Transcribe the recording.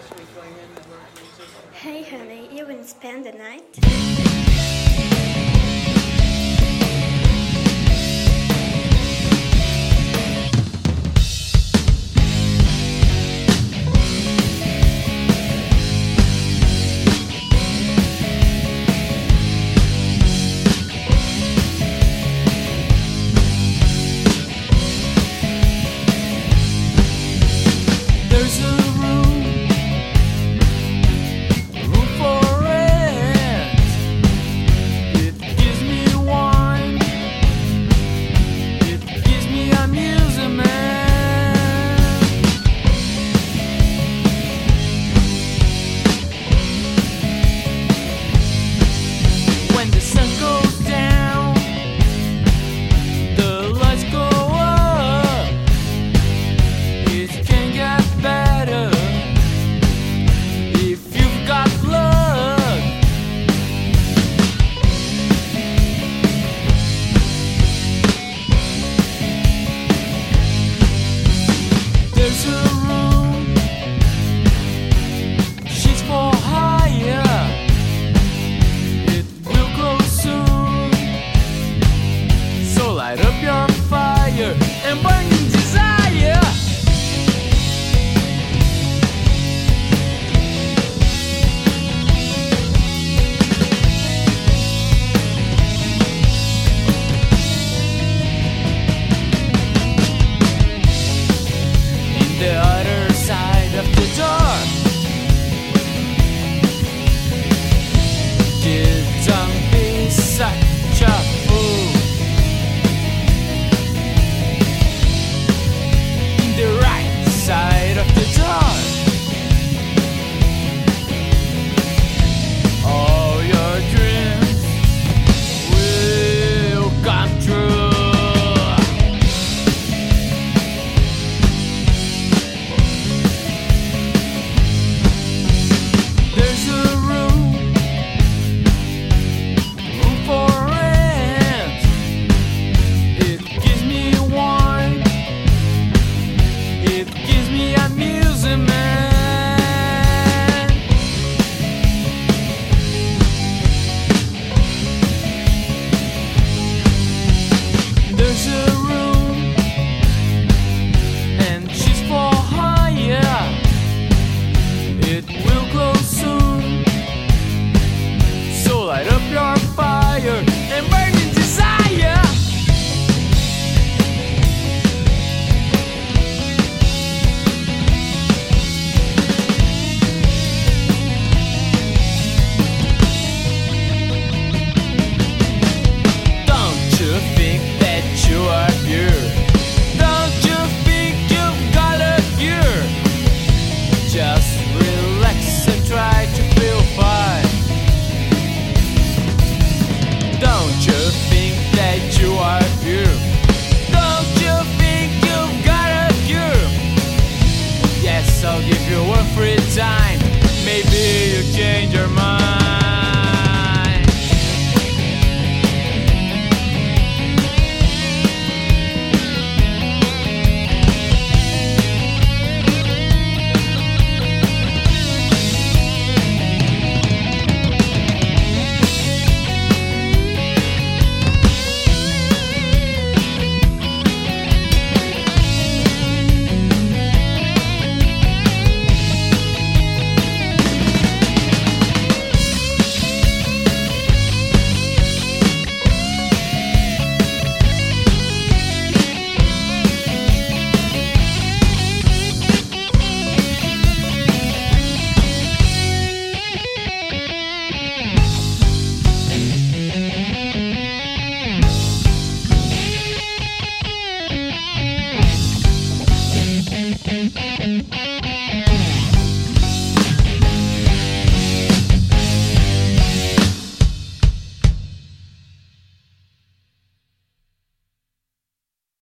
Hey honey, you wanna spend the night? There's a room for rent. It gives me wine. It gives me amusement. When the sun goes down, the lights go up. It can get better if you've got luck. There's a room, she's for hire. It will close soon, so light up your fire and burn in desire. The other side of the door, don't be such a fool. The right side of the door, all your dreams will come true. There's a room for rent. It gives me wine. It gives me amusement. There's a room, and she's for hire. It will close soon, so light up your fire and burn in desire. Don't you think that you are pure? Don't you think you've got a cure? Just relax and try to feel fine. Don't you think that you are pure? Don't you think you've got a cure? Yes, I'll give you a free time. Maybe you change your mind.